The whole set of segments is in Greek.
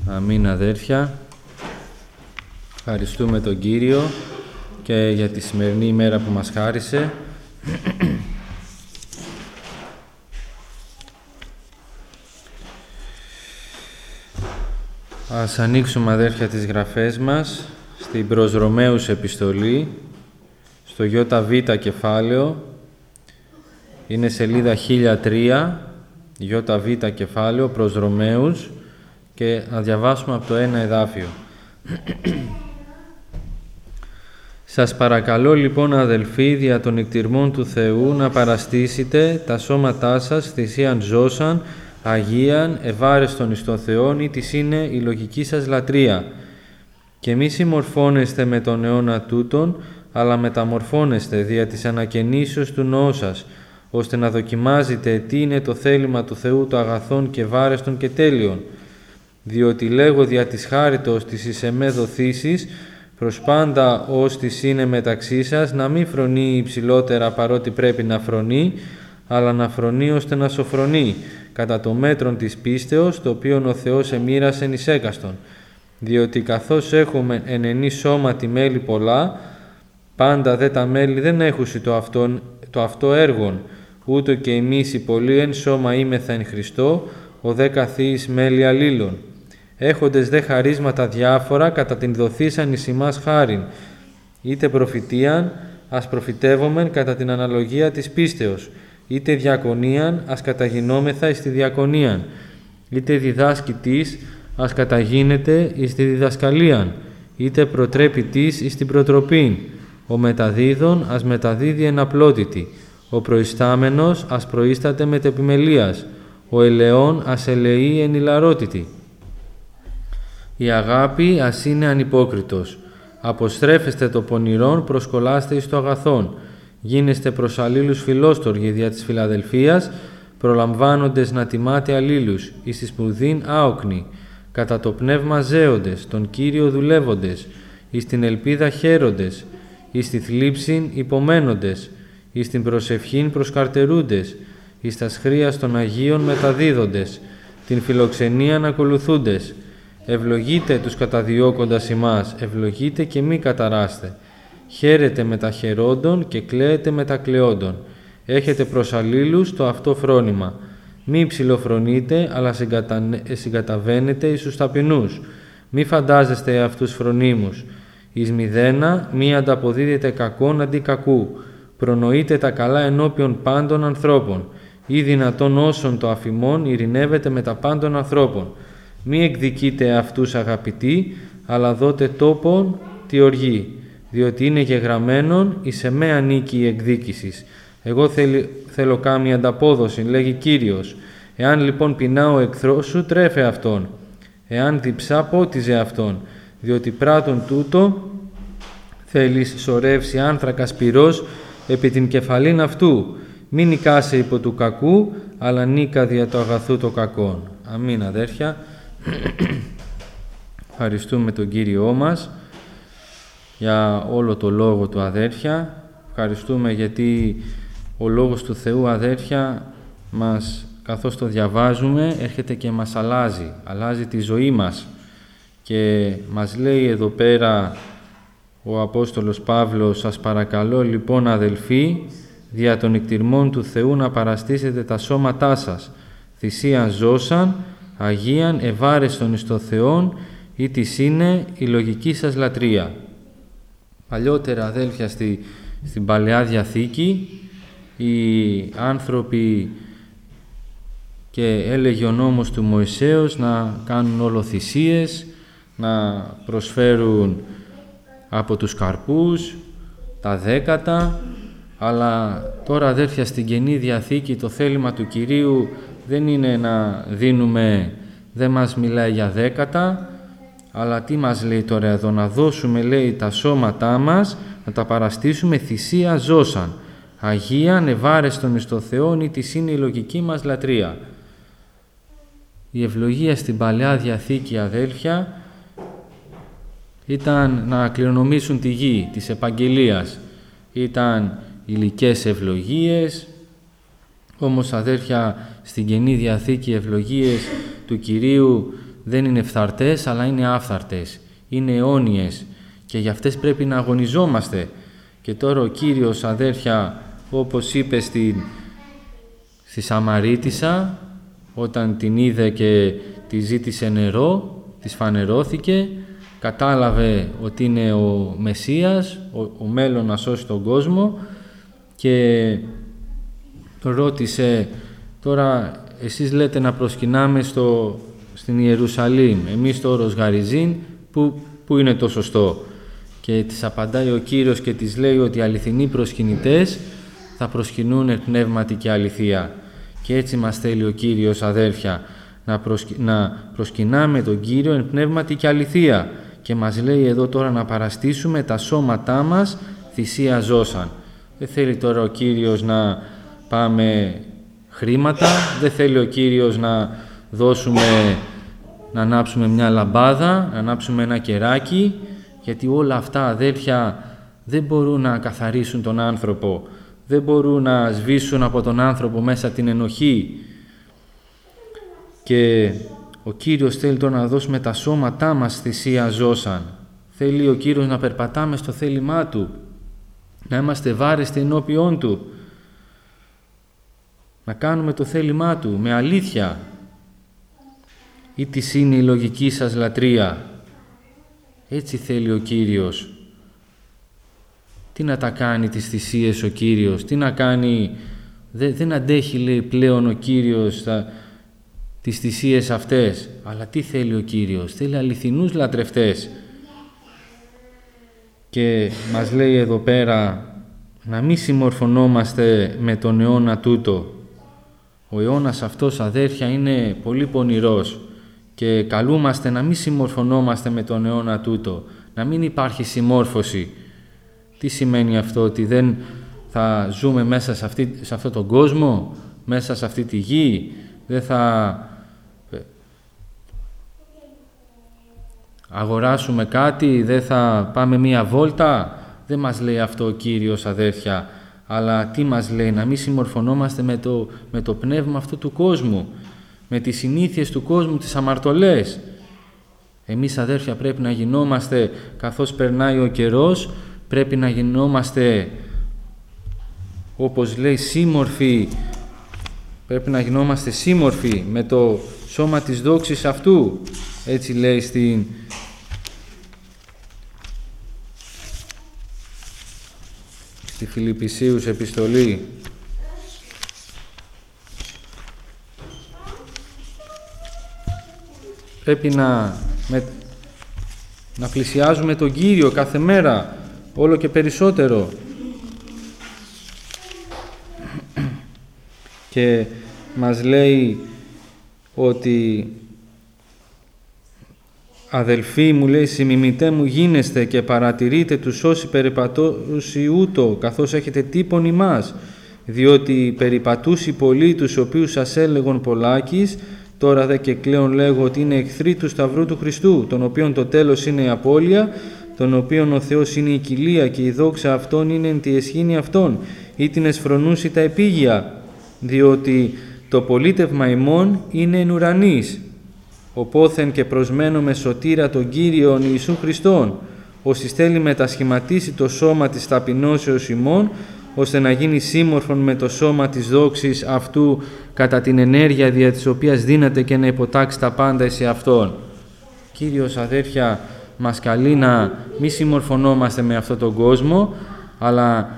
Αμήν, αδέρφια. Ευχαριστούμε τον Κύριο και για τη σημερινή ημέρα που μας χάρισε. Ας ανοίξουμε, αδέρφια, τις γραφές μας στην προς Ρωμαίους επιστολή, στο ΙΒ κεφάλαιο. Είναι σελίδα 1003, ΙΒ κεφάλαιο, προς Ρωμαίους, και να διαβάσουμε από το ένα εδάφιο. Σας παρακαλώ λοιπόν, αδελφοί, δια των εκτιρμών του Θεού, να παραστήσετε τα σώματά σας θυσίαν ζώσαν, αγίαν, ευάρεστον εις τον Θεόν, ή της είναι η λογική σας λατρεία. Και μη συμμορφώνεστε με τον αιώνα τούτον, αλλά μεταμορφώνεστε δια της ανακαινήσεως του νοού σας, ώστε να δοκιμάζετε τι είναι το θέλημα του Θεού, το αγαθόν και βάρεστον και τέλειον. Διότι λέγω δια της χάριτος της εις εμέ δοθήσης, προς πάντα ως της είναι μεταξύ σας, να μην φρονεί υψηλότερα παρότι πρέπει να φρονεί, αλλά να φρονεί ώστε να σοφρονεί, κατά το μέτρον της πίστεως, το οποίον ο Θεός εμοίρασεν εις έκαστον. Διότι καθώς έχουμε εν ενή σώματι μέλη πολλά, πάντα δε τα μέλη δεν έχουσι το αυτό έργον, ούτω και εμείς οι πολλοί εν σώμα είμεθα εν Χριστώ, ο δε καθείς μέλη αλλήλων. Έχοντες δε χαρίσματα διάφορα, κατά την δοθήσαν εις ημάς χάριν, είτε προφητείαν, ας προφητεύομεν κατά την αναλογία της πίστεως, είτε διακονίαν, ας καταγινόμεθα εις τη διακονίαν, είτε διδάσκητής, ας καταγίνεται εις τη διδασκαλίαν, είτε προτρέπητής εις την προτροπήν, ο μεταδίδων, ας μεταδίδει εν απλότητη, ο προϊστάμενος, ας προϊστάται μετ' επιμελίας, ο ελαιών, ας ελεεί εν ηλαρότητη. Η αγάπη ας είναι ανυπόκριτος. Αποστρέφεστε το πονηρόν, προσκολάστε εις το αγαθόν. Γίνεστε προς αλλήλους φιλόστοργοι δια της φιλαδελφίας, προλαμβάνοντες να τιμάτε αλλήλους, εις τη σπουδήν άοκνοι, κατά το πνεύμα ζέοντες, τον Κύριο δουλεύοντες, εις την ελπίδα χαίροντες, εις τη θλίψην υπομένοντες, εις την προσευχήν προσκαρτερούντες, εις τα χρίας των Αγίων μεταδίδοντες, την φιλοξενίαν ακολουθούντες. Ευλογείτε τους καταδιώκοντας ημάς, ευλογείτε και μη καταράστε. Χαίρετε με τα χαιρόντων και κλαίετε με τα κλαιόντων. Έχετε προς αλλήλους το αυτό φρόνημα. Μη ψηλοφρονείτε, αλλά συγκαταβαίνετε εις τους ταπεινούς. Μη φαντάζεστε αυτούς φρονίμους. Εις μηδένα μη ανταποδίδετε κακόν αντί κακού. Προνοείτε τα καλά ενώπιον πάντων ανθρώπων. Ή δυνατόν όσων το αφημών ειρηνεύετε με τα πάντων ανθρώπων. Μη εκδικείτε αυτούς αγαπητοί, αλλά δώτε τόπον τη οργή, διότι είναι γεγραμμένον εις εμέ ανήκει η εκδίκησης. Εγώ θέλω κάμια ανταπόδοση, λέγει Κύριος. Εάν λοιπόν πεινά ο εχθρός σου, τρέφε αυτόν. Εάν διψά, πότιζε αυτόν, διότι πράττων τούτο θέλεις σωρεύσει άνθρακα σπυρός επί την κεφαλήν αυτού. Μην νικάσαι υπό του κακού, αλλά νίκα δια το αγαθού το κακόν. Αμήν, αδέρφια. Ευχαριστούμε τον Κύριό μας για όλο το λόγο του, αδέρφια. Ευχαριστούμε γιατί ο λόγος του Θεού, αδέρφια, μας, καθώς το διαβάζουμε, έρχεται και μας αλλάζει τη ζωή μας. Και μας λέει εδώ πέρα ο Απόστολος Παύλος: σας παρακαλώ λοιπόν, αδελφοί, δια των εκτιρμών του Θεού να παραστήσετε τα σώματά σας θυσίαν ζώσαν, αγίαν, ευάρεστον εις το Θεόν, ή της είναι η λογική σας λατρεία. Παλιότερα, αδέλφια, στην Παλαιά Διαθήκη, οι άνθρωποι, και έλεγε ο νόμος του Μωυσέως, να κάνουν όλο θυσίες, να προσφέρουν από τους καρπούς, τα δέκατα, αλλά τώρα, αδέλφια, στην Καινή Διαθήκη το θέλημα του Κυρίου δεν είναι να δίνουμε, δεν μας μιλάει για δέκατα, αλλά τι μας λέει τώρα εδώ? Να δώσουμε, λέει, τα σώματά μας, να τα παραστήσουμε θυσία ζώσαν, αγίαν, ευάρεστον εις το Θεόν, ή της είναι η λογική μας λατρεία. Η ευλογία στην Παλαιά Διαθήκη, αδέλφια, ήταν να κληρονομήσουν τη γη της επαγγελίας. Ήταν υλικές ευλογίες, όμως, αδέρφια, στην Καινή Διαθήκη ευλογίες του Κυρίου δεν είναι φθαρτές, αλλά είναι άφθαρτες, είναι αιώνιες και για αυτές πρέπει να αγωνιζόμαστε. Και τώρα ο Κύριος, αδέρφια, όπως είπε στη Σαμαρίτισσα, όταν την είδε και τη ζήτησε νερό, της φανερώθηκε, κατάλαβε ότι είναι ο Μεσσίας, ο μέλλον να σώσει τον κόσμο και ρώτησε, τώρα εσείς λέτε να προσκυνάμε στην Ιερουσαλήμ, εμείς στο όρος Γαριζήν, που είναι το σωστό? Και της απαντάει ο Κύριος και της λέει ότι οι αληθινοί προσκυνητές θα προσκυνούν εν πνεύματι και αληθεία. Και έτσι μας θέλει ο Κύριος, αδέρφια, να προσκυνάμε τον Κύριο εν πνεύματι και αληθεία. Και μας λέει εδώ τώρα να παραστήσουμε τα σώματά μας θυσία ζώσαν. Δεν θέλει τώρα ο Κύριος να πάμε χρήματα, δεν θέλει ο Κύριος να ανάψουμε μια λαμπάδα, να ανάψουμε ένα κεράκι, γιατί όλα αυτά, αδέρφια, δεν μπορούν να καθαρίσουν τον άνθρωπο, δεν μπορούν να σβήσουν από τον άνθρωπο μέσα την ενοχή. Και ο Κύριος θέλει τώρα να δώσουμε τα σώματά μας θυσία ζώσαν. Θέλει ο Κύριος να περπατάμε στο θέλημά Του, να είμαστε βάρεστοι ενώπιόν Του, να κάνουμε το θέλημά Του με αλήθεια. Ή της είναι η λογική σας λατρεία? Έτσι θέλει ο Κύριος. Τι να τα κάνει τις θυσίες ο Κύριος, τι να κάνει? Δεν αντέχει, λέει, πλέον ο Κύριος τις θυσίες αυτές. Αλλά τι θέλει ο Κύριος? Θέλει αληθινούς λατρευτές. Και μας λέει εδώ πέρα να μην συμμορφωνόμαστε με τον αιώνα τούτο. Ο αιώνας αυτός, αδέρφια, είναι πολύ πονηρός και καλούμαστε να μην συμμορφωνόμαστε με τον αιώνα τούτο, να μην υπάρχει συμμόρφωση. Τι σημαίνει αυτό? Ότι δεν θα ζούμε μέσα σε αυτόν τον κόσμο, μέσα σε αυτή τη γη, δεν θα αγοράσουμε κάτι, δεν θα πάμε μία βόλτα? Δεν μας λέει αυτό ο Κύριος, αδέρφια, αλλά τι μας λέει? Να μην συμμορφωνόμαστε με το πνεύμα αυτού του κόσμου, με τις συνήθειες του κόσμου, τις αμαρτωλές. Εμείς, αδέρφια, πρέπει να γινόμαστε, καθώς περνάει ο καιρός, πρέπει να γινόμαστε, όπως λέει, σύμμορφοι. Πρέπει να γινόμαστε σύμμορφοι με το σώμα της δόξης αυτού. Έτσι λέει στη Φιλιππισίους επιστολή. Πρέπει να πλησιάζουμε τον Κύριο κάθε μέρα, όλο και περισσότερο. Και μας λέει ότι αδελφοί μου, λέει, συμμιμητέ μου γίνεστε και παρατηρείτε τους όσοι περιπατούσι ούτω, καθώς έχετε τύπον ημάς, διότι περιπατούσι πολλοί τους οποίους σας έλεγον πολλάκις, τώρα δε και κλαίον λέγω ότι είναι εχθροί του Σταυρού του Χριστού, τον οποίον το τέλος είναι η απώλεια, τον οποίον ο Θεός είναι η κοιλία και η δόξα αυτών είναι εν τη εσχήνη αυτών, ή την εσφρονούσι τα επίγεια, διότι το πολίτευμα ημών είναι εν ουρανής. Οπόθεν και προσμένουμε σωτήρα τον Κύριον Ιησού Χριστόν, όσοι θέλει μετασχηματίσει το σώμα της ταπεινώσεως ημών, ώστε να γίνει σύμμορφον με το σώμα της δόξης αυτού κατά την ενέργεια δια της οποίας δύναται και να υποτάξει τα πάντα εις Αυτόν. Κύριος, αδέρφια, μας καλεί να μη συμμορφωνόμαστε με αυτόν τον κόσμο, αλλά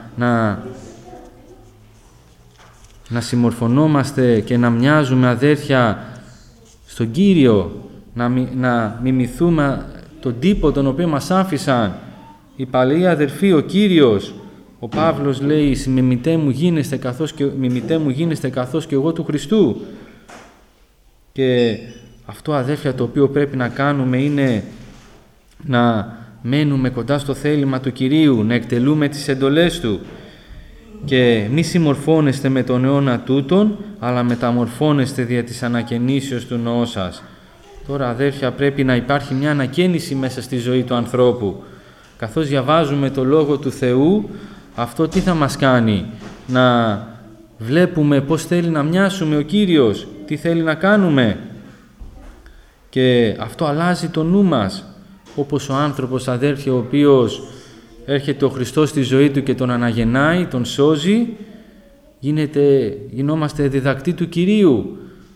να συμμορφωνόμαστε και να μοιάζουμε, αδέρφια, στον Κύριο, να μιμηθούμε τον τύπο τον οποίο μας άφησαν οι παλαιοί αδερφοί, ο Κύριος. Ο Παύλος λέει «Μιμητέ μου γίνεστε καθώς και εγώ του Χριστού». Και αυτό, αδέρφια, το οποίο πρέπει να κάνουμε είναι να μένουμε κοντά στο θέλημα του Κυρίου, να εκτελούμε τις εντολές Του και μη συμμορφώνεστε με τον αιώνα τούτον, αλλά μεταμορφώνεστε δια της ανακαινήσεως του νοός σας. Τώρα, αδέρφια, πρέπει να υπάρχει μια ανακαίνιση μέσα στη ζωή του ανθρώπου. Καθώς διαβάζουμε το Λόγο του Θεού, αυτό τι θα μας κάνει? Να βλέπουμε πώς θέλει να μοιάσουμε ο Κύριος, τι θέλει να κάνουμε. Και αυτό αλλάζει το νου μας. Όπως ο άνθρωπος, αδέρφια, ο οποίος έρχεται ο Χριστός στη ζωή του και τον αναγεννάει, τον σώζει, γινόμαστε διδακτοί του Κυρίου.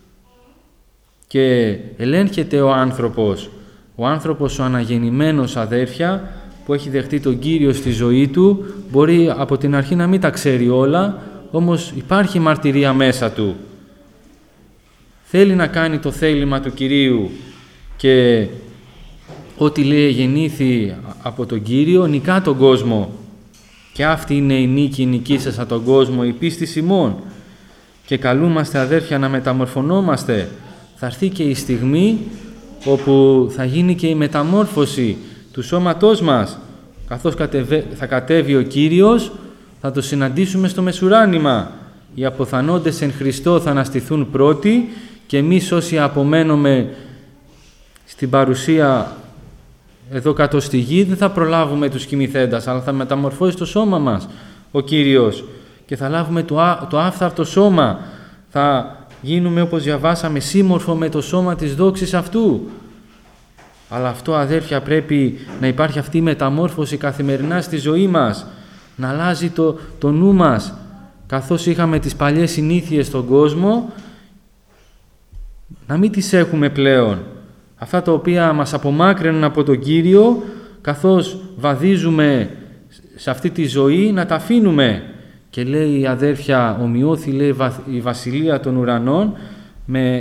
Και ελέγχεται ο άνθρωπος ο αναγεννημένος, αδέρφια, που έχει δεχτεί τον Κύριο στη ζωή του, μπορεί από την αρχή να μην τα ξέρει όλα, όμως υπάρχει μαρτυρία μέσα του. Θέλει να κάνει το θέλημα του Κυρίου και ό,τι λέει γεννήθη από τον Κύριο, νικά τον κόσμο. Και αυτή είναι η νίκη, νικήσασα τον κόσμο, η πίστη ημών. Και καλούμαστε, αδέρφια, να μεταμορφωνόμαστε. Θα έρθει και η στιγμή όπου θα γίνει και η μεταμόρφωση του σώματός μας. Καθώς θα κατέβει ο Κύριος, θα το συναντήσουμε στο μεσουράνημα. Οι αποθανόντες εν Χριστώ θα αναστηθούν πρώτοι και εμείς όσοι απομένουμε στην παρουσία εδώ κάτω στη γη δεν θα προλάβουμε τους κοιμηθέντας, αλλά θα μεταμορφώσει το σώμα μας ο Κύριος και θα λάβουμε το άφθαρτο σώμα. Θα γίνουμε, όπως διαβάσαμε, σύμμορφο με το σώμα της δόξης αυτού. Αλλά αυτό, αδέρφια, πρέπει να υπάρχει αυτή η μεταμόρφωση καθημερινά στη ζωή μας, να αλλάζει το νου μας. Καθώς είχαμε τις παλιές συνήθειες στον κόσμο, να μην τις έχουμε πλέον. Αυτά τα οποία μας απομάκρυναν από τον Κύριο, καθώς βαδίζουμε σε αυτή τη ζωή, να τα αφήνουμε. Και λέει η αδέρφια, ομοιώθη, λέει, η βασιλεία των ουρανών με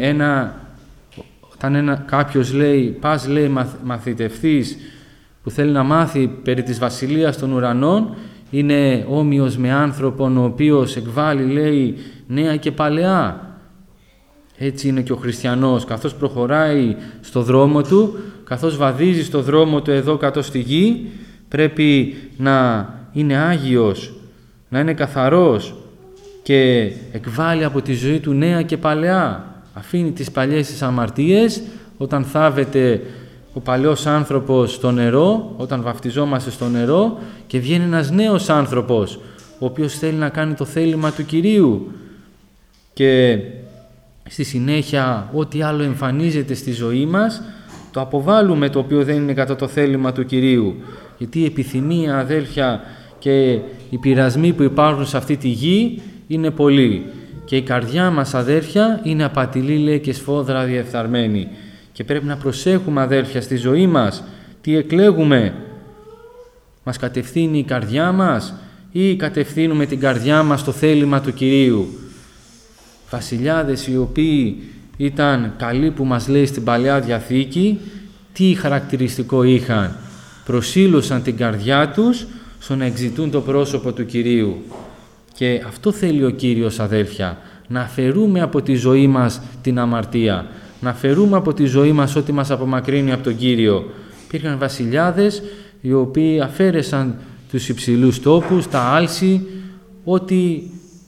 κάποιος λέει, πας, λέει, μαθητευτής που θέλει να μάθει περί της βασιλείας των ουρανών, είναι όμοιος με άνθρωπον ο οποίος εκβάλλει, λέει, νέα και παλαιά. Έτσι είναι και ο χριστιανός, καθώς προχωράει στο δρόμο του, καθώς βαδίζει στο δρόμο του εδώ κάτω στη γη, πρέπει να είναι άγιος, να είναι καθαρός και εκβάλλει από τη ζωή του νέα και παλαιά. Αφήνει τις παλιές τις αμαρτίες, όταν θάβεται ο παλαιός άνθρωπος στο νερό, όταν βαφτιζόμαστε στο νερό, και βγαίνει ένας νέος άνθρωπος, ο οποίος θέλει να κάνει το θέλημα του Κυρίου. Και στη συνέχεια, ό,τι άλλο εμφανίζεται στη ζωή μας, το αποβάλλουμε, το οποίο δεν είναι κατά το θέλημα του Κυρίου. Γιατί η επιθυμία, αδέλφια, και οι πειρασμοί που υπάρχουν σε αυτή τη γη είναι πολλοί. Και η καρδιά μας, αδέρφια, είναι απατηλή, λέει, και σφόδρα διεφθαρμένη. Και πρέπει να προσέχουμε, αδέρφια, στη ζωή μας. Τι εκλέγουμε? Μας κατευθύνει η καρδιά μας ή κατευθύνουμε την καρδιά μας στο θέλημα του Κυρίου? Βασιλιάδες οι οποίοι ήταν καλοί, που μας λέει στην Παλαιά Διαθήκη, τι χαρακτηριστικό είχαν? Προσήλωσαν την καρδιά τους στο να εξητούν το πρόσωπο του Κυρίου. Και αυτό θέλει ο Κύριος, αδέλφια, να αφαιρούμε από τη ζωή μας την αμαρτία, να αφαιρούμε από τη ζωή μας ό,τι μας απομακρύνει από τον Κύριο. Υπήρχαν βασιλιάδες οι οποίοι αφαίρεσαν τους υψηλούς τόπους, τα άλση, ό,τι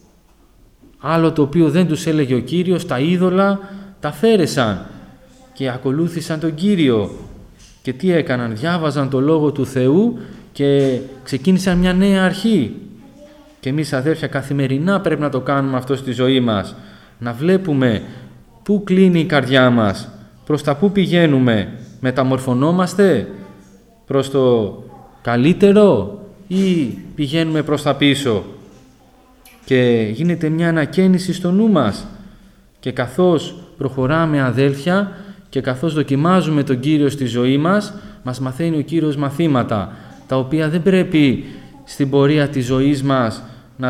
άλλο το οποίο δεν τους έλεγε ο Κύριος, τα είδωλα, τα αφαίρεσαν και ακολούθησαν τον Κύριο. Και τι έκαναν? Διάβαζαν το Λόγο του Θεού και ξεκίνησαν μια νέα αρχή. Και εμείς, αδέρφια, καθημερινά πρέπει να το κάνουμε αυτό στη ζωή μας. Να βλέπουμε πού κλείνει η καρδιά μας, προς τα πού πηγαίνουμε, μεταμορφωνόμαστε προς το καλύτερο ή πηγαίνουμε προς τα πίσω? Και γίνεται μια ανακαίνιση στο νου μας. Και καθώς προχωράμε, αδέλφια, και καθώς δοκιμάζουμε τον Κύριο στη ζωή μας, μας μαθαίνει ο Κύριος μαθήματα, τα οποία δεν πρέπει στην πορεία της ζωής μας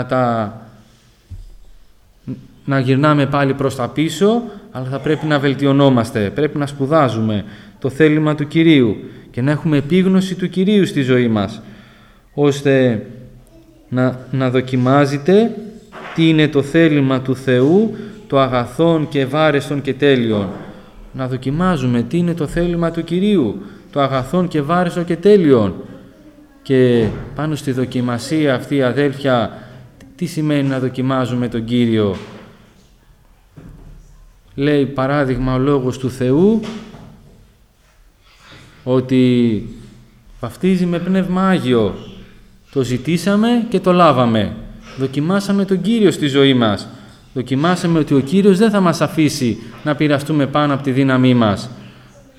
να γυρνάμε πάλι προς τα πίσω, αλλά θα πρέπει να βελτιωνόμαστε, πρέπει να σπουδάζουμε το θέλημα του Κυρίου και να έχουμε επίγνωση του Κυρίου στη ζωή μας, ώστε να δοκιμάζετε τι είναι το θέλημα του Θεού, το αγαθόν και ευάρεστον και τέλειον. Να δοκιμάζουμε τι είναι το θέλημα του Κυρίου, το αγαθόν και ευάρεστον και τέλειον. Και πάνω στη δοκιμασία αυτή, αδέλφια, τι σημαίνει να δοκιμάζουμε τον Κύριο? Λέει παράδειγμα ο Λόγος του Θεού ότι βαφτίζει με Πνεύμα Άγιο. Το ζητήσαμε και το λάβαμε. Δοκιμάσαμε τον Κύριο στη ζωή μας. Δοκιμάσαμε ότι ο Κύριος δεν θα μας αφήσει να πειραστούμε πάνω από τη δύναμή μας.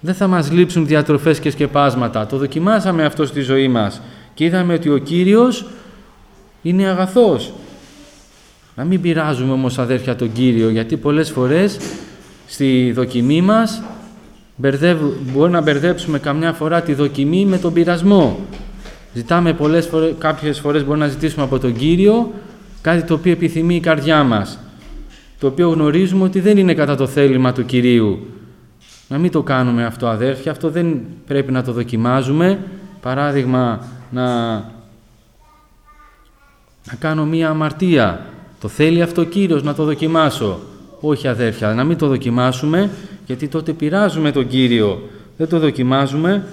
δεν θα μας λείψουν διατροφές και σκεπάσματα. Το δοκιμάσαμε αυτό στη ζωή μας και είδαμε ότι ο Κύριος είναι αγαθός. Να μην πειράζουμε όμως, αδέρφια, τον Κύριο, γιατί πολλές φορές στη δοκιμή μας μπορεί να μπερδέψουμε καμιά φορά τη δοκιμή με τον πειρασμό. Ζητάμε κάποιες φορές μπορεί να ζητήσουμε από τον Κύριο κάτι το οποίο επιθυμεί η καρδιά μας, το οποίο γνωρίζουμε ότι δεν είναι κατά το θέλημα του Κυρίου. Να μην το κάνουμε αυτό, αδέρφια, αυτό δεν πρέπει να το δοκιμάζουμε. Παράδειγμα, να κάνω μία αμαρτία. Το θέλει αυτό ο Κύριος να το δοκιμάσω. Όχι, αδέρφια, να μην το δοκιμάσουμε, γιατί τότε πειράζουμε τον Κύριο. Δεν το δοκιμάζουμε,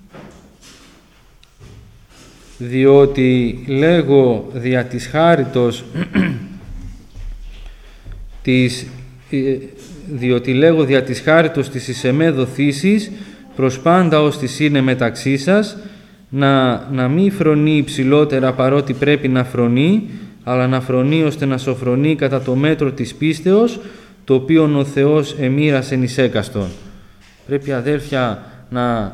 διότι λέγω δια της χάριτος της εις εμέ δοθήσης, προς πάντα ως της είναι μεταξύ σας, να μη φρονεί υψηλότερα παρότι πρέπει να φρονεί, αλλά να φρονεί ώστε να σοφρονεί κατά το μέτρο της πίστεως, το οποίον ο Θεός εμοίρασεν εις έκαστον. Πρέπει, αδέρφια, να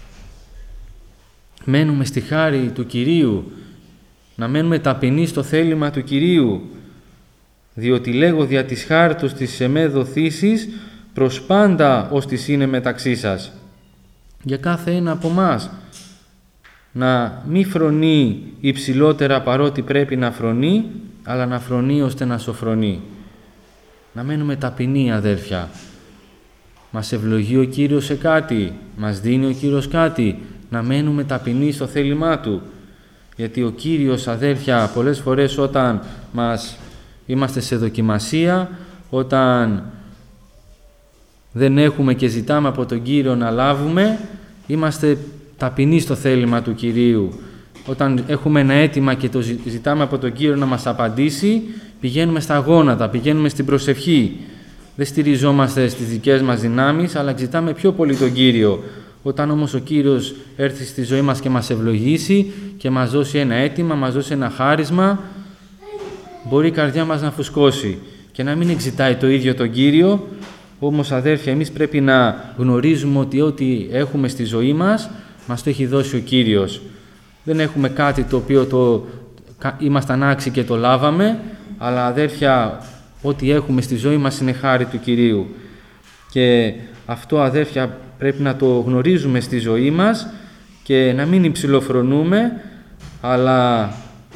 μένουμε στη χάρη του Κυρίου, να μένουμε ταπεινοί στο θέλημα του Κυρίου, διότι λέγω δια της χάριτος της εμέ δοθήσης, προς πάντα ως της είναι μεταξύ σας. Για κάθε ένα από μας, να μη φρονεί υψηλότερα παρότι πρέπει να φρονεί, αλλά να φρονεί ώστε να σοφρονεί. Να μένουμε ταπεινοί, αδέρφια. Μας ευλογεί ο Κύριος σε κάτι, μας δίνει ο Κύριος κάτι, να μένουμε ταπεινοί στο θέλημά Του. Γιατί ο Κύριος, αδέρφια, πολλές φορές όταν είμαστε σε δοκιμασία, όταν δεν έχουμε και ζητάμε από τον Κύριο να λάβουμε, είμαστε ταπεινοί στο θέλημα του Κυρίου. Όταν έχουμε ένα αίτημα και το ζητάμε από τον Κύριο να μας απαντήσει, πηγαίνουμε στα γόνατα, πηγαίνουμε στην προσευχή. Δεν στηριζόμαστε στις δικές μας δυνάμεις, αλλά ζητάμε πιο πολύ τον Κύριο. Όταν όμως ο Κύριος έρθει στη ζωή μας και μας ευλογήσει και μας δώσει ένα αίτημα, μας δώσει ένα χάρισμα, μπορεί η καρδιά μας να φουσκώσει και να μην εξητάει το ίδιο τον Κύριο. Όμως, αδέρφια, εμείς πρέπει να γνωρίζουμε ότι ό,τι έχουμε στη ζωή μας το έχει δώσει ο Κύριος. Δεν έχουμε κάτι το οποίο ήμασταν άξιοι και το λάβαμε, αλλά, αδέρφια, ό,τι έχουμε στη ζωή μας είναι χάρη του Κυρίου. Και αυτό, αδέρφια, πρέπει να το γνωρίζουμε στη ζωή μας και να μην υψηλοφρονούμε, αλλά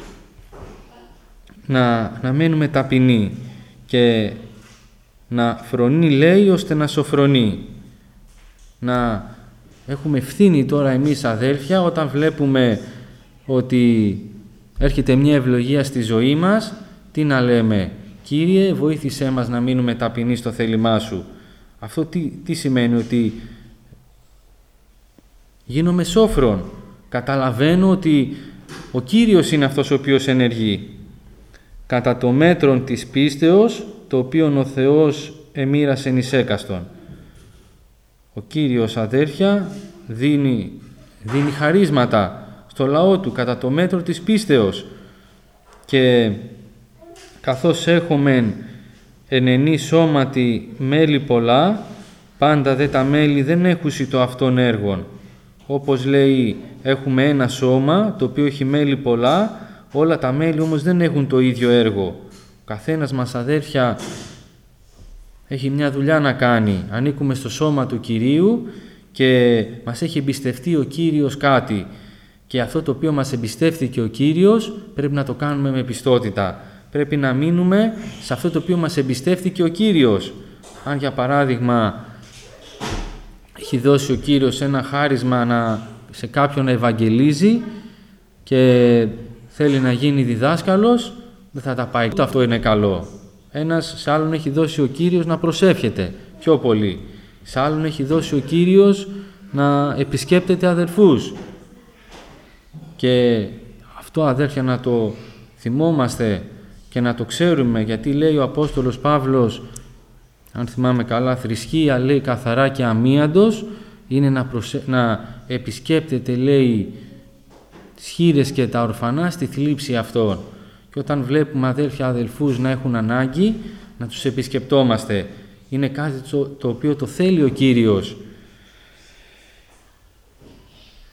να μένουμε ταπεινοί και να φρονεί, λέει, ώστε να σοφρονεί. Να έχουμε ευθύνη τώρα εμείς, αδέρφια, όταν βλέπουμε ότι έρχεται μια ευλογία στη ζωή μας, τι να λέμε? Κύριε, βοήθησέ μας να μείνουμε ταπεινοί στο θέλημά Σου. Αυτό τι σημαίνει? Ότι γίνομαι σόφρον. Καταλαβαίνω ότι ο Κύριος είναι αυτός ο οποίος ενεργεί. Κατά το μέτρον της πίστεως, το οποίον ο Θεός εμοίρασεν εις έκαστον. Ο Κύριος, αδέρφια, δίνει χαρίσματα στο λαό Του κατά το μέτρο της πίστεως. Και καθώς έχομεν ενενή σώματι μέλη πολλά, πάντα δε τα μέλη δεν έχουσι το αυτόν έργον. Όπως λέει, έχουμε ένα σώμα το οποίο έχει μέλη πολλά, όλα τα μέλη όμως δεν έχουν το ίδιο έργο. Ο καθένας μας, αδέρφια, έχει μια δουλειά να κάνει. Ανήκουμε στο σώμα του Κυρίου και μας έχει εμπιστευτεί ο Κύριος κάτι. Και αυτό το οποίο μας εμπιστεύτηκε ο Κύριος πρέπει να το κάνουμε με πιστότητα. Πρέπει να μείνουμε σε αυτό το οποίο μας εμπιστεύτηκε ο Κύριος. Αν, για παράδειγμα, έχει δώσει ο Κύριος ένα χάρισμα σε κάποιον να ευαγγελίζει και θέλει να γίνει διδάσκαλος, δεν θα τα πάει. Ούτε αυτό είναι καλό. Ένας σε άλλον έχει δώσει ο Κύριος να προσεύχεται πιο πολύ. Σε άλλον έχει δώσει ο Κύριος να επισκέπτεται αδερφούς. Και αυτό, αδέρφια, να το θυμόμαστε και να το ξέρουμε, γιατί λέει ο Απόστολος Παύλος, αν θυμάμαι καλά, θρησκεία, λέει, καθαρά και αμίαντος, είναι να επισκέπτεται, λέει, τις χήρες και τα ορφανά στη θλίψη αυτών. Και όταν βλέπουμε, αδέρφια, αδελφούς να έχουν ανάγκη, να τους επισκεπτόμαστε. Είναι κάτι το οποίο το θέλει ο Κύριος.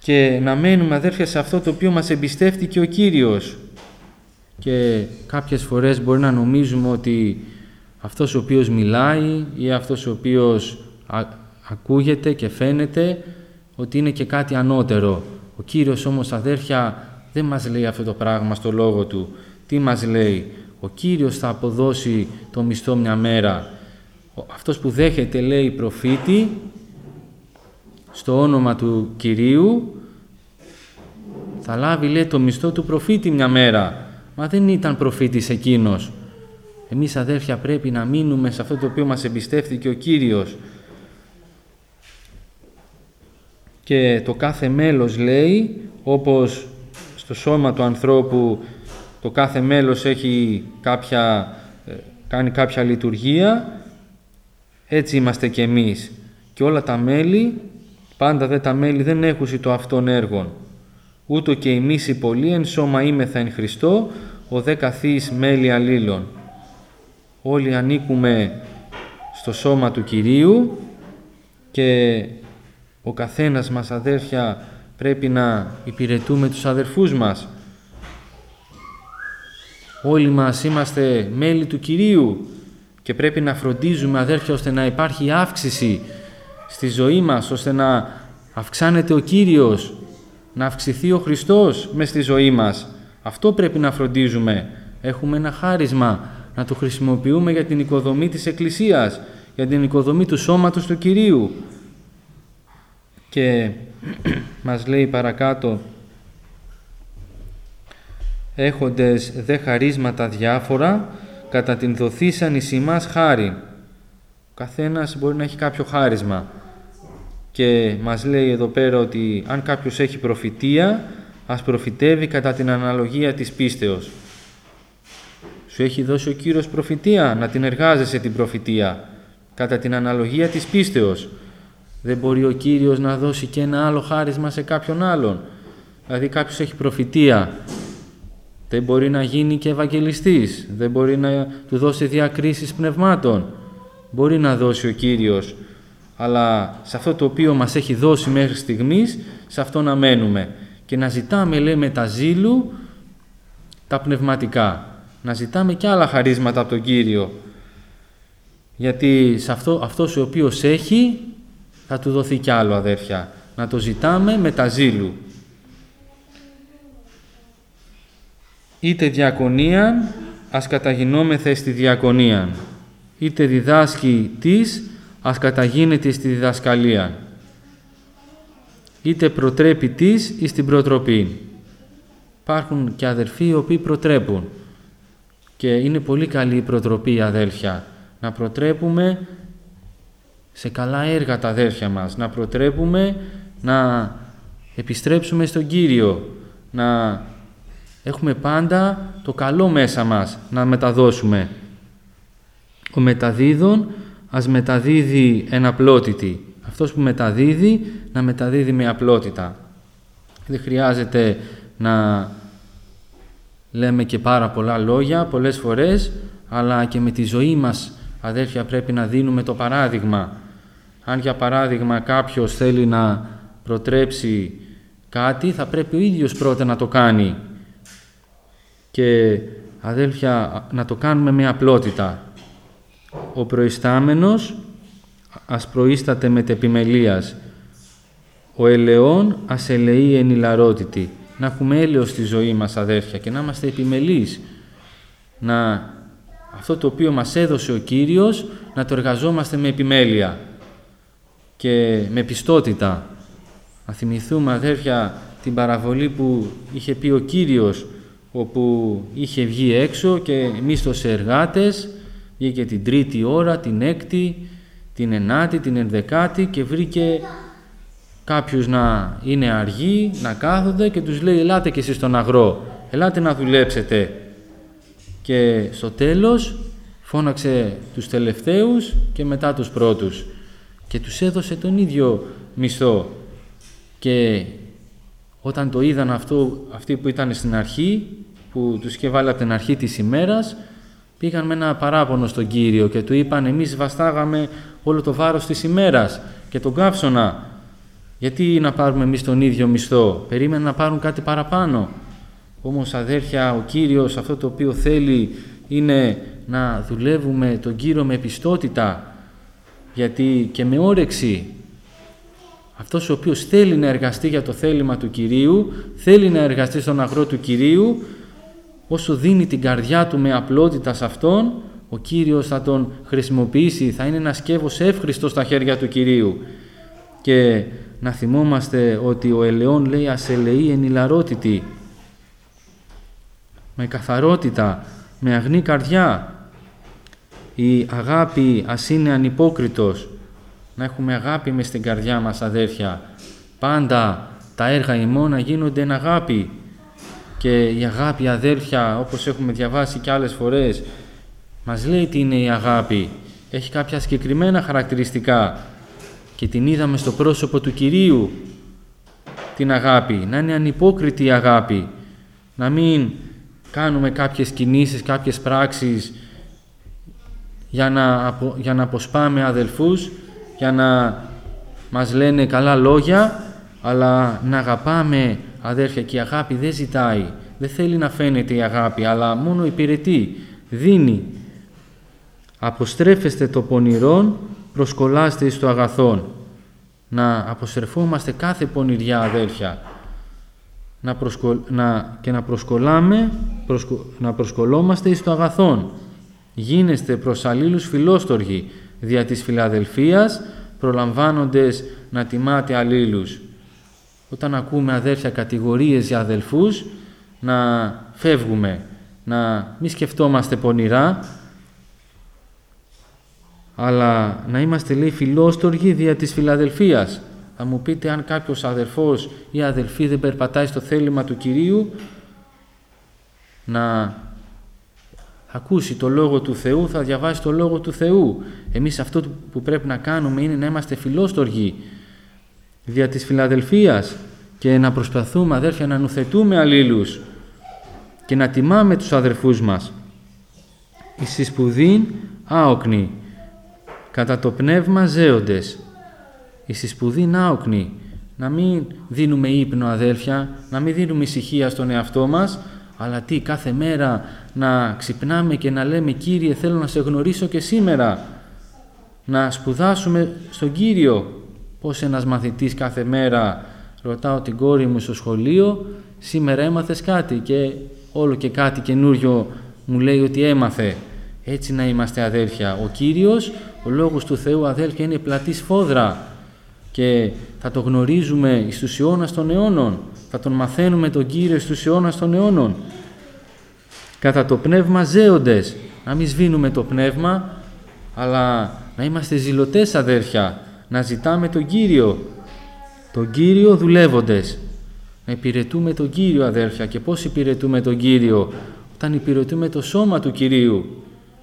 και να μένουμε, αδέρφια, σε αυτό το οποίο μας εμπιστεύτηκε ο Κύριος. Και κάποιες φορές μπορεί να νομίζουμε ότι αυτός ο οποίος μιλάει ή αυτός ο οποίος ακούγεται και φαίνεται ότι είναι και κάτι ανώτερο. Ο Κύριος όμως, αδέρφια, δεν μας λέει αυτό το πράγμα στο Λόγο Του. Τι μας λέει? Ο Κύριος θα αποδώσει το μισθό μια μέρα. Αυτός που δέχεται, λέει, προφήτη στο όνομα του Κυρίου θα λάβει, λέει, το μισθό του προφήτη μια μέρα. Μα δεν ήταν προφήτης εκείνος. Εμείς, αδέρφια, πρέπει να μείνουμε σε αυτό το οποίο μας εμπιστεύτηκε ο Κύριος. Και το κάθε μέλος, λέει, όπως στο σώμα του ανθρώπου το κάθε μέλος έχει κάνει κάποια λειτουργία, έτσι είμαστε και εμείς. Και όλα τα μέλη, πάντα τα μέλη δεν έχουν το αυτόν έργον. Ούτω και εμείς οι πολλοί εν σώμαήμεθα εν Χριστώ, ο δε καθείς μέλη αλλήλων. Όλοι ανήκουμε στο σώμα του Κυρίου και ο καθένας μας, αδέρφια, πρέπει να υπηρετούμε τους αδερφούς μας. Όλοι μας είμαστε μέλη του Κυρίου και πρέπει να φροντίζουμε, αδέρφια, ώστε να υπάρχει αύξηση στη ζωή μας, ώστε να αυξάνεται ο Κύριος, να αυξηθεί ο Χριστός μες στη ζωή μας. Αυτό πρέπει να φροντίζουμε. Έχουμε ένα χάρισμα να το χρησιμοποιούμε για την οικοδομή της Εκκλησίας, για την οικοδομή του σώματος του Κυρίου. Και μας λέει παρακάτω, έχοντες δε χαρίσματα διάφορα, κατά την δοθήσαν εις ημάς χάριν. Ο καθένας μπορεί να έχει κάποιο χάρισμα. Και μας λέει εδώ πέρα ότι αν κάποιος έχει προφητεία, ας προφητεύει κατά την αναλογία της πίστεως. Σου έχει δώσει ο Κύριος προφητεία, να την εργάζεσαι την προφητεία, κατά την αναλογία της πίστεως. Δεν μπορεί ο Κύριος να δώσει και ένα άλλο χάρισμα σε κάποιον άλλον. Δηλαδή κάποιος έχει προφητεία, δεν μπορεί να γίνει και ευαγγελιστής, δεν μπορεί να του δώσει διακρίσεις πνευμάτων. Μπορεί να δώσει ο Κύριος, αλλά σε αυτό το οποίο μας έχει δώσει μέχρι στιγμής, σε αυτό να μένουμε. Και να ζητάμε, λέει, με τα ζήλου τα πνευματικά. Να ζητάμε και άλλα χαρίσματα από τον Κύριο. Γιατί σε αυτός ο οποίος έχει, θα του δοθεί κι άλλο, αδέρφια. Να το ζητάμε με τα ζήλου. Είτε διακονίαν, ας καταγινόμεθα στη διακονίαν. Είτε διδάσκει της, ας καταγίνεται στη διδασκαλία. Είτε προτρέπει της εις την προτροπή. Υπάρχουν και αδερφοί οι οποίοι προτρέπουν. Και είναι πολύ καλή η προτροπή, αδέρφια. Να προτρέπουμε σε καλά έργα τα αδέρφια μας. Να προτρέπουμε να επιστρέψουμε στον Κύριο. Να έχουμε πάντα το καλό μέσα μας να μεταδώσουμε. Ο μεταδίδων ας μεταδίδει εν απλότητη. Αυτός που μεταδίδει, να μεταδίδει με απλότητα. Δεν χρειάζεται να λέμε και πάρα πολλά λόγια πολλές φορές, αλλά και με τη ζωή μας, αδέρφια, πρέπει να δίνουμε το παράδειγμα. Αν για παράδειγμα κάποιος θέλει να προτρέψει κάτι, θα πρέπει ο ίδιος πρώτα να το κάνει. Και αδέλφια, να το κάνουμε με απλότητα. Ο προϊστάμενος ας προείσταται μετεπιμελίας. Ο ελαιών ας ελεεί εν ηλαρότητη. Να έχουμε έλεος στη ζωή μας, αδέρφια, και να είμαστε επιμελείς. Αυτό το οποίο μας έδωσε ο Κύριος, να το εργαζόμαστε με επιμέλεια και με πιστότητα. Να θυμηθούμε, αδέρφια, την παραβολή που είχε πει ο Κύριος, όπου είχε βγει έξω και μίσθωσε εργάτες, βγήκε την 3η ώρα, την 6η, την 9η, την 11η και βρήκε κάποιους να είναι αργοί, να κάθονται και τους λέει «Ελάτε και εσείς στον αγρό, ελάτε να δουλέψετε». Και στο τέλος φώναξε τους τελευταίους και μετά τους πρώτους και τους έδωσε τον ίδιο μισθό. Και όταν το είδαν αυτοί που ήταν στην αρχή, που τους είχε βάλει από την αρχή της ημέρας, πήγαν με ένα παράπονο στον Κύριο και του είπαν «Εμείς βαστάγαμε όλο το βάρος της ημέρας και τον καύσωνα Γιατί να πάρουμε εμείς τον ίδιο μισθό? Περίμεναν να πάρουν κάτι παραπάνω. Όμως, αδέρφια, ο Κύριος αυτό το οποίο θέλει είναι να δουλεύουμε τον Κύριο με πιστότητα, γιατί και με όρεξη. Αυτός ο οποίος θέλει να εργαστεί για το θέλημα του Κυρίου, θέλει να εργαστεί στον αγρό του Κυρίου, όσο δίνει την καρδιά του με απλότητα σε Αυτόν, ο Κύριος θα τον χρησιμοποιήσει, θα είναι ένα σκεύος εύχριστο στα χέρια του Κυρίου. Και να θυμόμαστε ότι ο ελαιών λέει ας ελεεί εν ηλαρότητη, με καθαρότητα, με αγνή καρδιά. Η αγάπη ας είναι ανυπόκριτος, να έχουμε αγάπη μες στην καρδιά μας, αδέρφια. Πάντα τα έργα ημών να γίνονται εν αγάπη. Και η αγάπη, αδέρφια, όπως έχουμε διαβάσει και άλλες φορές, μας λέει τι είναι η αγάπη. Έχει κάποια συγκεκριμένα χαρακτηριστικά και την είδαμε στο πρόσωπο του Κυρίου την αγάπη. Να είναι ανυπόκριτη η αγάπη, να μην κάνουμε κάποιες κινήσεις, κάποιες πράξεις για να αποσπάμε αδελφούς, για να μας λένε καλά λόγια, αλλά να αγαπάμε, αδέρφια. Και η αγάπη δεν ζητάει, δεν θέλει να φαίνεται η αγάπη, αλλά μόνο υπηρετεί, δίνει. Αποστρέφεστε το πονηρόν, προσκολάστε εις το αγαθόν. Να αποστρεφόμαστε κάθε πονηριά, αδέρφια, και να προσκολόμαστε εις το αγαθόν. Γίνεστε προς αλλήλους φιλόστοργοι δια της φιλαδελφίας, προλαμβάνοντες να τιμάτε αλλήλους. Όταν ακούμε, αδέρφια, κατηγορίες για αδελφούς, να φεύγουμε, να μην σκεφτόμαστε πονηρά, αλλά να είμαστε, λέει, φιλόστοργοι δια της φιλαδελφίας. Θα μου πείτε, αν κάποιος αδελφός ή αδελφή δεν περπατάει στο θέλημα του Κυρίου, να ακούσει το Λόγο του Θεού, θα διαβάσει το Λόγο του Θεού. Εμείς αυτό που πρέπει να κάνουμε είναι να είμαστε φιλόστοργοι δια της φιλαδελφίας και να προσπαθούμε, αδέρφια, να νουθετούμε αλλήλους και να τιμάμε τους αδερφούς μας. Εις τη σπουδήν άοκνοι, κατά το πνεύμα ζέοντες. Εις τη σπουδήν άοκνοι, να μην δίνουμε ύπνο, αδέρφια, να μην δίνουμε ησυχία στον εαυτό μας, αλλά τι, κάθε μέρα να ξυπνάμε και να λέμε «Κύριε, θέλω να σε γνωρίσω και σήμερα». Να σπουδάσουμε στον Κύριο. Πώς ένας μαθητής κάθε μέρα, ρωτάω την κόρη μου στο σχολείο, σήμερα έμαθες κάτι? Και όλο και κάτι καινούριο μου λέει ότι έμαθε. Έτσι να είμαστε, αδέρφια. Ο Κύριος, ο Λόγος του Θεού, αδέρφια, είναι πλατή σφόδρα και θα το γνωρίζουμε εις τους αιώνας των αιώνων. Θα τον μαθαίνουμε τον Κύριο εις τους αιώνας των αιώνων. Κατά το πνεύμα ζέοντες, να μην σβήνουμε το πνεύμα, αλλά να είμαστε ζηλωτές, αδέρφια, να ζητάμε τον Κύριο δουλεύοντες, να υπηρετούμε τον Κύριο, αδέρφια. Και πώς υπηρετούμε τον Κύριο? Όταν υπηρετούμε το σώμα του Κυρίου.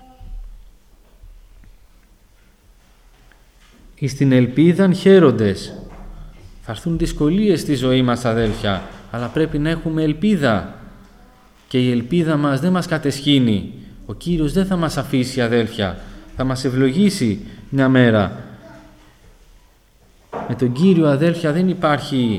Εις την ελπίδαν χαίροντες. Θα έρθουν δυσκολίες στη ζωή μας, αδέρφια, αλλά πρέπει να έχουμε ελπίδα. Και η ελπίδα μας δεν μας κατεσχύνει. Ο Κύριος δεν θα μας αφήσει, αδέρφια. Θα μας ευλογήσει μια μέρα. Με τον Κύριο, αδέρφια, δεν υπάρχει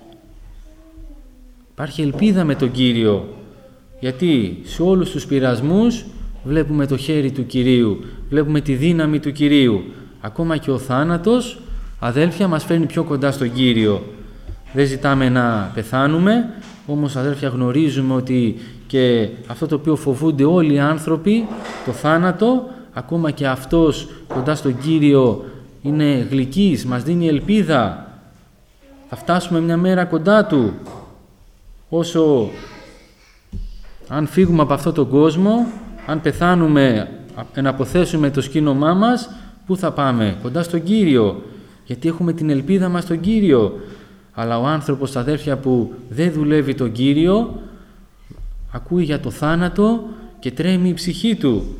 ελπίδα με τον Κύριο. Γιατί σε όλους τους πειρασμούς βλέπουμε το χέρι του Κυρίου, βλέπουμε τη δύναμη του Κυρίου. Ακόμα και ο θάνατος, αδέλφια, μας φέρνει πιο κοντά στον Κύριο. Δεν ζητάμε να πεθάνουμε, όμως, αδέλφια, γνωρίζουμε ότι και αυτό το οποίο φοβούνται όλοι οι άνθρωποι, το θάνατο, ακόμα και αυτός κοντά στον Κύριο είναι γλυκής, μας δίνει ελπίδα. Θα φτάσουμε μια μέρα κοντά Του. Όσο αν φύγουμε από αυτόν τον κόσμο, αν πεθάνουμε, να αποθέσουμε το σκήνομά μας, πού θα πάμε? Κοντά στον Κύριο, γιατί έχουμε την ελπίδα μας στον Κύριο. Αλλά ο άνθρωπος, αδέρφια, που δεν δουλεύει τον Κύριο, ακούει για το θάνατο και τρέμει η ψυχή του.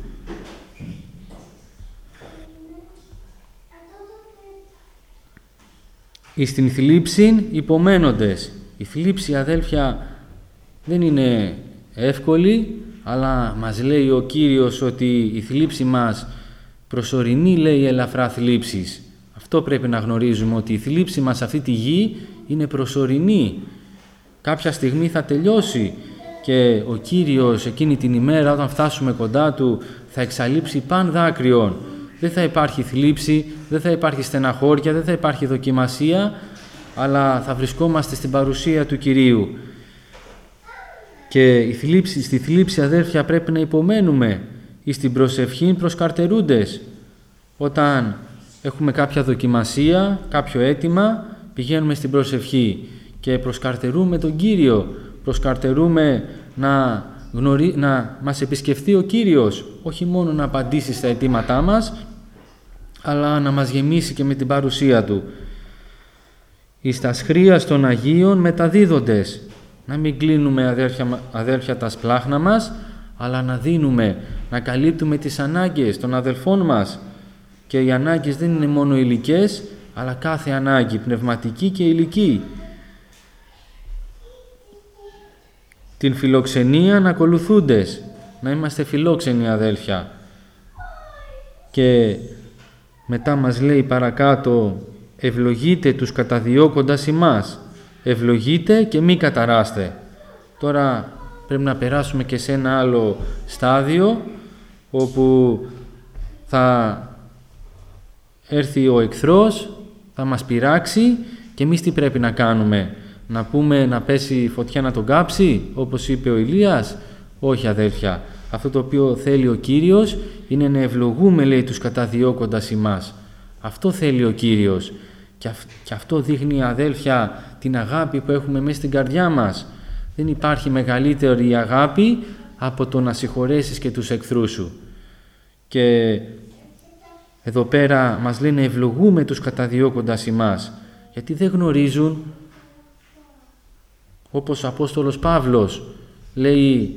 Εις την θλίψην υπομένοντες. Η θλίψη, αδέλφια, δεν είναι εύκολη, αλλά μας λέει ο Κύριος ότι η θλίψη μας προσωρινή, λέει, ελαφρά θλίψης, Αυτό πρέπει να γνωρίζουμε, ότι η θλίψη μας σε αυτή τη γη είναι προσωρινή. Κάποια στιγμή θα τελειώσει και ο Κύριος εκείνη την ημέρα, όταν φτάσουμε κοντά Του, θα εξαλείψει παν δάκρυον. Δεν θα υπάρχει θλίψη, δεν θα υπάρχει στεναχώρια, δεν θα υπάρχει δοκιμασία, αλλά θα βρισκόμαστε στην παρουσία του Κυρίου. Και στη θλίψη, αδέρφια, πρέπει να υπομένουμε ή στην προσευχή προς καρτερούντες. Όταν έχουμε κάποια δοκιμασία, κάποιο αίτημα, πηγαίνουμε στην προσευχή και προσκαρτερούμε τον Κύριο, προσκαρτερούμε να μας επισκεφθεί ο Κύριος, όχι μόνο να απαντήσει στα αιτήματά μας, αλλά να μας γεμίσει και με την παρουσία Του. Εις τας χρείας των Αγίων μεταδίδοντες, να μην κλείνουμε, αδέρφια, τα σπλάχνα μας, αλλά να δίνουμε, να καλύπτουμε τις ανάγκες των αδελφών μας. Και οι ανάγκες δεν είναι μόνο υλικές, αλλά κάθε ανάγκη, πνευματική και υλική. Την φιλοξενία να ακολουθούντες, να είμαστε φιλόξενοι, αδέλφια. Και μετά μας λέει παρακάτω, ευλογείτε τους καταδιώκοντας ημάς, ευλογείτε και μη καταράστε. Τώρα πρέπει να περάσουμε και σε ένα άλλο στάδιο, όπου θα έρθει ο εχθρός, θα μας πειράξει και εμείς τι πρέπει να κάνουμε? Να πούμε να πέσει φωτιά να τον κάψει, όπως είπε ο Ηλίας? Όχι, αδέλφια. Αυτό το οποίο θέλει ο Κύριος είναι να ευλογούμε, λέει, τους καταδιώκοντας ημάς. Αυτό θέλει ο Κύριος. Και αυτό δείχνει, αδέλφια, την αγάπη που έχουμε μέσα στην καρδιά μας. Δεν υπάρχει μεγαλύτερη αγάπη από το να συγχωρέσεις και τους εχθρούς σου. Και εδώ πέρα μας λένε ευλογούμε τους καταδιώκοντας ημάς, γιατί δεν γνωρίζουν, όπως ο Απόστολος Παύλος λέει,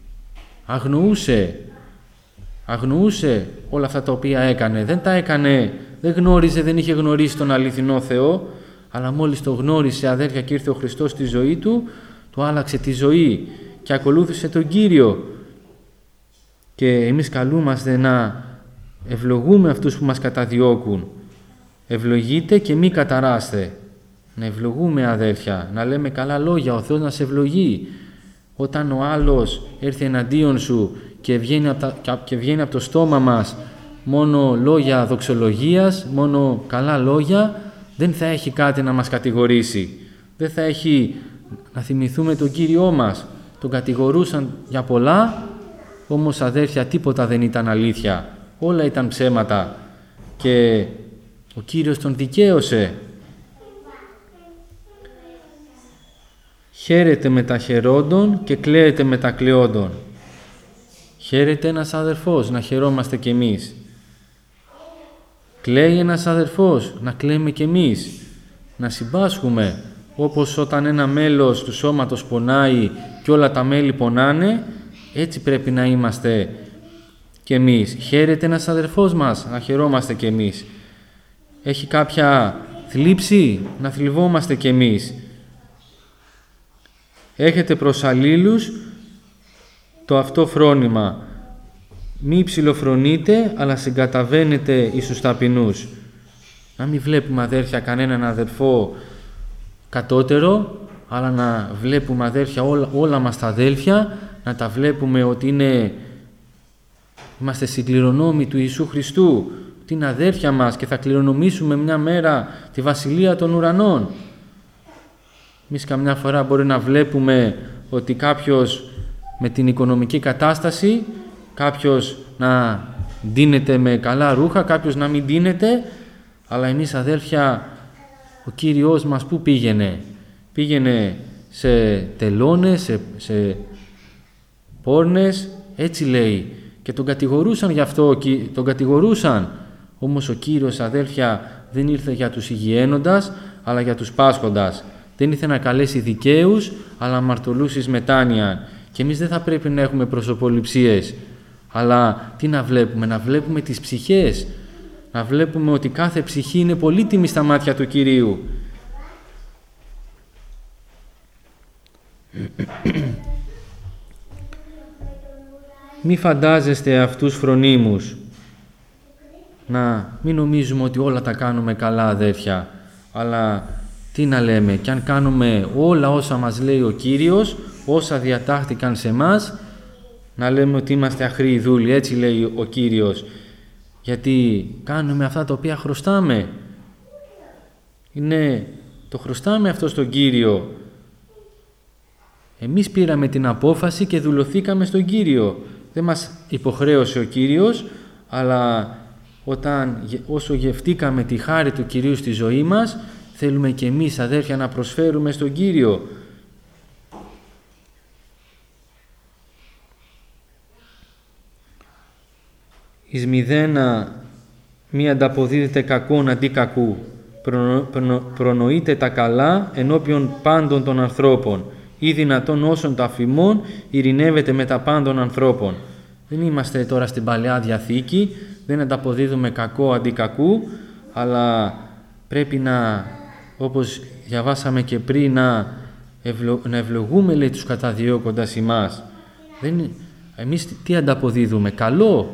αγνοούσε όλα αυτά τα οποία έκανε. Δεν τα έκανε, δεν γνώριζε, δεν είχε γνωρίσει τον αληθινό Θεό, αλλά μόλις το γνώρισε, αδέρφια, και ήρθε ο Χριστός στη ζωή του, του άλλαξε τη ζωή και ακολούθησε τον Κύριο. Και εμείς καλούμαστε να ευλογούμε αυτούς που μας καταδιώκουν. Ευλογείτε και μη καταράστε. Να ευλογούμε, αδέρφια, να λέμε καλά λόγια, ο Θεός να σε ευλογεί. Όταν ο άλλος έρθει εναντίον σου και βγαίνει από το στόμα μας μόνο λόγια δοξολογίας, μόνο καλά λόγια, δεν θα έχει κάτι να μας κατηγορήσει. Δεν θα έχει να θυμηθούμε τον Κύριό μας. Τον κατηγορούσαν για πολλά, όμως, αδέρφια, τίποτα δεν ήταν αλήθεια. Όλα ήταν ψέματα και ο Κύριος τον δικαίωσε. Χαίρετε με τα χαιρόντων και κλαίετε με τα κλαιόντων. Χαίρεται ένας αδερφός, να χαιρόμαστε κι εμείς. Κλαίει ένας αδερφός, να κλαίμε κι εμείς. Να συμπάσχουμε, όπως όταν ένα μέλος του σώματος πονάει και όλα τα μέλη πονάνε, έτσι πρέπει να είμαστε κι εμείς. Χαίρεται ένας αδερφός μας, να χαιρόμαστε κι εμείς. Έχει κάποια θλίψη, να θλιβόμαστε κι εμείς. Έχετε προς αλλήλους το αυτό φρόνημα. Μη ψηλοφρονείτε, αλλά συγκαταβαίνετε εις τους ταπεινούς. Να μην βλέπουμε, αδέρφια, κανέναν αδερφό κατώτερο, αλλά να βλέπουμε, αδέρφια, όλα μας τα αδέλφια, να τα βλέπουμε ότι είμαστε συγκληρονόμοι του Ιησού Χριστού, ότι είναι αδέρφια μας και θα κληρονομήσουμε μια μέρα τη Βασιλεία των Ουρανών. Εμείς καμιά φορά μπορεί να βλέπουμε ότι κάποιος με την οικονομική κατάσταση, κάποιος να ντύνεται με καλά ρούχα, κάποιος να μην ντύνεται, αλλά εμείς, αδέλφια, ο Κύριος μας πού πήγαινε? Πήγαινε σε τελώνες, σε πόρνες, έτσι λέει. Και τον κατηγορούσαν γι' αυτό, τον κατηγορούσαν. Όμως ο Κύριος, αδέλφια, δεν ήρθε για τους υγιαίνοντας, αλλά για τους πάσχοντας. Δεν ήρθε να καλέσει δικαίους, αλλά αμαρτωλούς εις μετάνοια. Και εμείς δεν θα πρέπει να έχουμε προσωποληψίες, αλλά τι να βλέπουμε? Να βλέπουμε τις ψυχές. Να βλέπουμε ότι κάθε ψυχή είναι πολύτιμη στα μάτια του Κυρίου. Μη φαντάζεστε αυτούς φρονίμους. να μην νομίζουμε ότι όλα τα κάνουμε καλά, αδέρφια, αλλά τι να λέμε, κι αν κάνουμε όλα όσα μας λέει ο Κύριος, όσα διατάχθηκαν σε μας, να λέμε ότι είμαστε αχρήοι δούλοι, έτσι λέει ο Κύριος, γιατί κάνουμε αυτά τα οποία χρωστάμε. Το χρωστάμε αυτό στον Κύριο. Εμείς πήραμε την απόφαση και δουλωθήκαμε στον Κύριο. Δεν μας υποχρέωσε ο Κύριος, αλλά όσο γευτήκαμε τη χάρη του Κυρίου στη ζωή μας, θέλουμε και εμείς, αδέρφια, να προσφέρουμε στον Κύριο. Εις μηδένα μη ανταποδίδετε κακόν αντί κακού. Προνοείτε τα καλά ενώπιον πάντων των ανθρώπων. Ή δυνατόν όσων τα αφημών ειρηνεύετε με τα πάντων ανθρώπων. Δεν είμαστε τώρα στην Παλαιά Διαθήκη, δεν ανταποδίδουμε κακό αντί κακού, αλλά πρέπει να, όπως διαβάσαμε και πριν, να ευλογούμε, λέει, τους καταδιώκοντας ημάς. Εμείς τι ανταποδίδουμε? Καλό.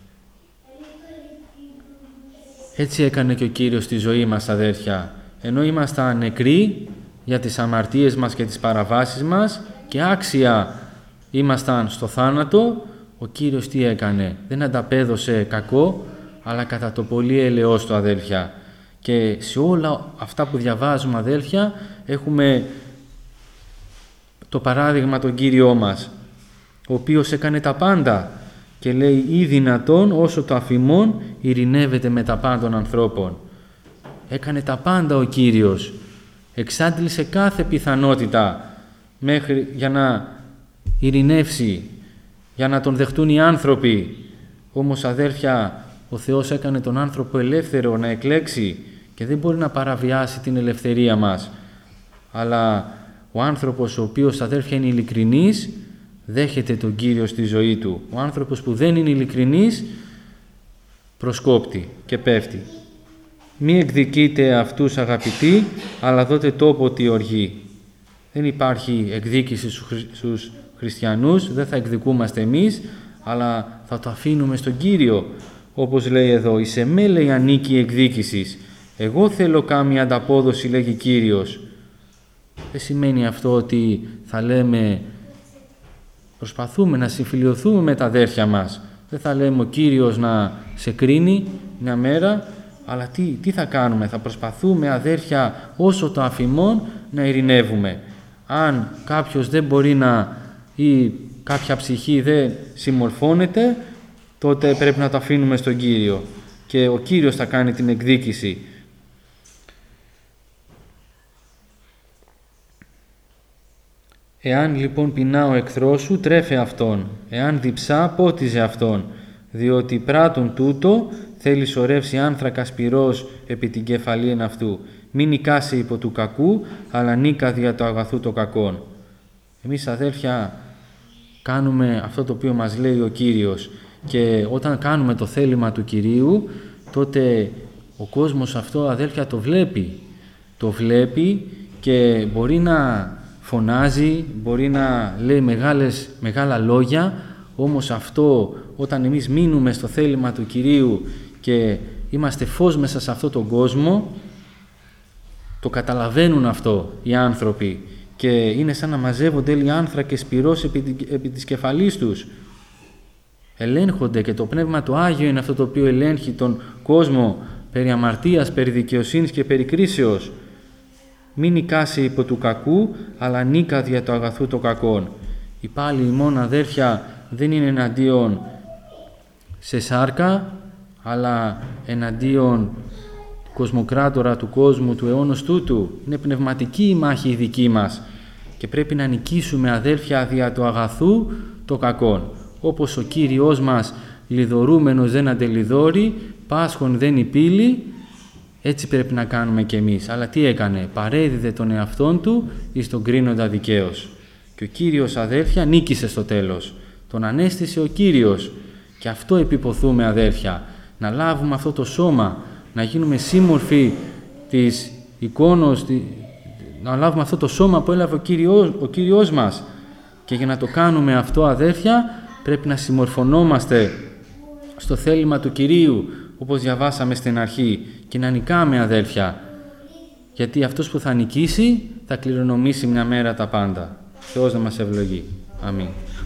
Έτσι έκανε και ο Κύριος στη ζωή μας, αδέρφια. Ενώ ήμασταν νεκροί για τις αμαρτίες μας και τις παραβάσεις μας και άξια ήμασταν στο θάνατο, ο Κύριος τι έκανε? Δεν ανταπέδωσε κακό, αλλά κατά το πολύ ελεός του, αδέλφια. Και σε όλα αυτά που διαβάζουμε, αδέλφια, έχουμε το παράδειγμα τον Κύριό μας, ο οποίος έκανε τα πάντα και λέει «Ή δυνατόν όσο το αφημών ειρηνεύεται με τα πάντων ανθρώπων». Έκανε τα πάντα ο Κύριος. Εξάντλησε κάθε πιθανότητα για να ειρηνεύσει, για να τον δεχτούν οι άνθρωποι. Όμως, αδέρφια, ο Θεός έκανε τον άνθρωπο ελεύθερο να εκλέξει και δεν μπορεί να παραβιάσει την ελευθερία μας. Αλλά ο άνθρωπος ο οποίος, αδέρφια, είναι ειλικρινής, δέχεται τον Κύριο στη ζωή του. Ο άνθρωπος που δεν είναι ειλικρινής προσκόπτει και πέφτει. Μη εκδικείτε αυτούς, αγαπητοί, αλλά δώτε τόπο τη οργή. Δεν υπάρχει εκδίκηση στους χριστιανούς, δεν θα εκδικούμαστε εμείς, αλλά θα το αφήνουμε στον Κύριο. Όπως λέει εδώ, «Εις εμέ, λέει, ανήκει η εκδίκησης. Εγώ θέλω κάμια ανταπόδοση», λέγει Κύριος. Δεν σημαίνει αυτό ότι θα λέμε, προσπαθούμε να συμφιλιωθούμε με τα αδέρφια μας. Δεν θα λέμε ο Κύριος να σε κρίνει μια μέρα, αλλά τι θα κάνουμε? Θα προσπαθούμε, αδέρφια, όσο το αφημών να ειρηνεύουμε. Αν κάποιος δεν μπορεί ή κάποια ψυχή δεν συμμορφώνεται, τότε πρέπει να το αφήνουμε στον Κύριο και ο Κύριος θα κάνει την εκδίκηση. Εάν λοιπόν πεινά ο εχθρός σου, τρέφε αυτόν. Εάν διψά, πότιζε αυτόν. Διότι πράττων τούτο θέλει σωρεύσει άνθρακα σπυρός επί την κεφαλήν αυτού. Μην νικάσει υπό του κακού, αλλά νίκα δια το αγαθού το κακόν. Εμείς, αδέρφια, κάνουμε αυτό το οποίο μας λέει ο Κύριος και όταν κάνουμε το θέλημα του Κυρίου, τότε ο κόσμος αυτό, αδέρφια, το βλέπει. Το βλέπει και μπορεί να φωνάζει, μπορεί να λέει μεγάλα λόγια, όμως αυτό, όταν εμείς μείνουμε στο θέλημα του Κυρίου και είμαστε φως μέσα σε αυτόν τον κόσμο, το καταλαβαίνουν αυτό οι άνθρωποι και είναι σαν να μαζεύονται οι άνθρακες σπυρός επί της κεφαλής τους. Ελέγχονται και το Πνεύμα το Άγιο είναι αυτό το οποίο ελέγχει τον κόσμο περί αμαρτίας, περί δικαιοσύνης και περί κρίσεως. Μην νικάσει υπό του κακού, αλλά νίκα δια το αγαθού το κακόν. Η πάλι ημών, αδέρφια, δεν είναι εναντίον σε σάρκα, αλλά εναντίον κοσμοκράτορα του κόσμου, του αιώνος τούτου. Είναι πνευματική η μάχη η δική μας και πρέπει να νικήσουμε, αδέρφια, δια το αγαθού το κακόν. Όπως ο Κύριος μας λιδωρούμενος δεν αντελιδώρει, πάσχων δεν υπήλει, έτσι πρέπει να κάνουμε κι εμείς. Αλλά τι έκανε? Παρέδιδε τον εαυτόν του εις τον κρίνοντα δικαίως. Και ο Κύριος, αδέρφια, νίκησε στο τέλος. Τον ανέστησε ο Κύριος. Και αυτό επιποθούμε, αδέρφια. Να λάβουμε αυτό το σώμα, να γίνουμε σύμμορφοι της εικόνος, να λάβουμε αυτό το σώμα που έλαβε ο Κύριος μας. Και για να το κάνουμε αυτό, αδέρφια, πρέπει να συμμορφωνόμαστε στο θέλημα του Κυρίου, όπως διαβάσαμε στην αρχή, και να νικάμε, αδέλφια, γιατί αυτός που θα νικήσει θα κληρονομήσει μια μέρα τα πάντα. Θεός να μας ευλογεί. Αμήν.